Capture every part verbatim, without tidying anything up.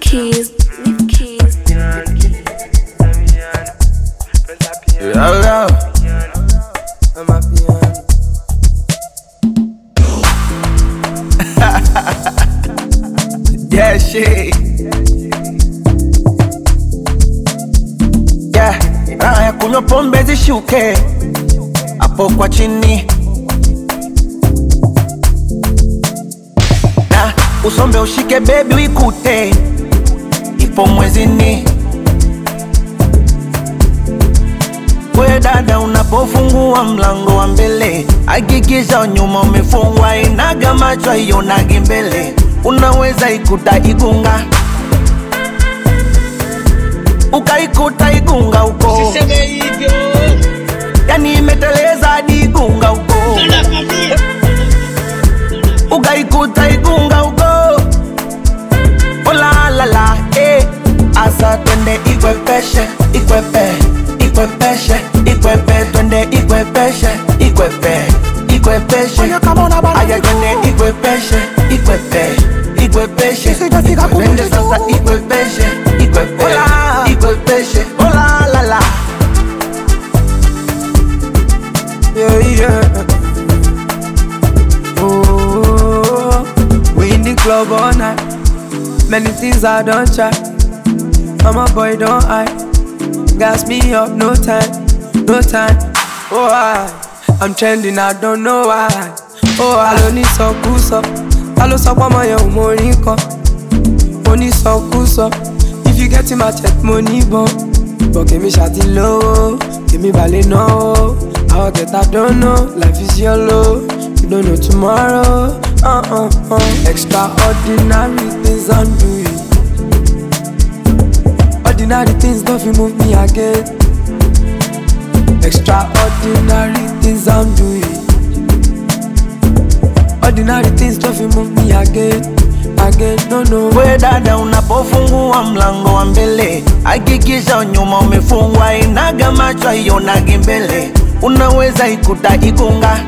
keys, leave keys. Yo, yo. I'm a piano. Yeah, shit. Yeah, raha ya kunywa pombe zishuke hapo kwa chini, na usombe ushike baby uikute ipo mwezini. We dada, unapofungua mlango wa mbele hakikisha nyuma umefungwa, inaga macho ionagi mbele, unaweza ikuta igunga ukaikuta igunga uko, Usiseme hivyo, yani imeteleza hadi igunga uko, ukaikuta igunga uko. Oh la la la, eh. Asa twende ikwepeshe, ikwepe, ikwepeshe, ikwepe, twende ikwepeshe, ikwepe, ikwepeshe. Aya twende ikwepeshe, ikwepe, ikwepeshe, twende sasa ikwepeshe, ikwepe, ikwepeshe. Oh la la la. Yeah, yeah. Oh, we in the club all night. Many things I don't try. I'm a boy, don't I? Gas me up, no time, no time. Oh, I, I'm trending, I don't know why. Oh, I don't need so cool, so I don't so my young money come. Money so cool, so if you get in my check, money bon. But give me shawty low, give me ballet no. I'll get I don't know, life is yellow. You don't know tomorrow. Uh uh uh. Extraordinary things I'm doing. Ordinary things don't feel move me again. Extraordinary things I'm doing. Ordinary things don't feel move me again. Again, no no. We dada, unapofungua mlango wa mbele hakikisha nyuma umefungwa, inaga macho ionagi mbele, unaweza ikuta igunga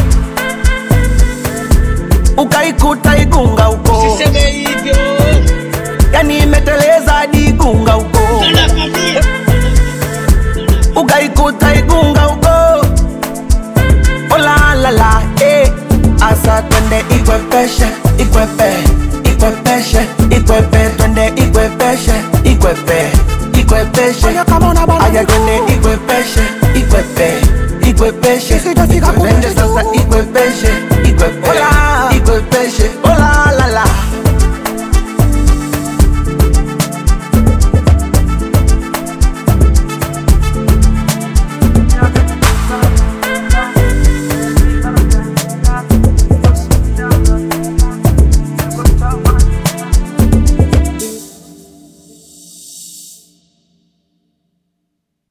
ukaikuta igunga uko, usiseme hivyo, yani imeteleza hadi igunga uko, ukaikuta igunga uko. Oh la la la, eh. Asa twende ikwepeshe, ikwepe, ikwepeshe, ikwepe, twende ikwepeshe, ikwepe, ikwepeshe. Aya twende ikwepeshe, ikwepe, ikwepeshe, twende sasa ikwepeshe,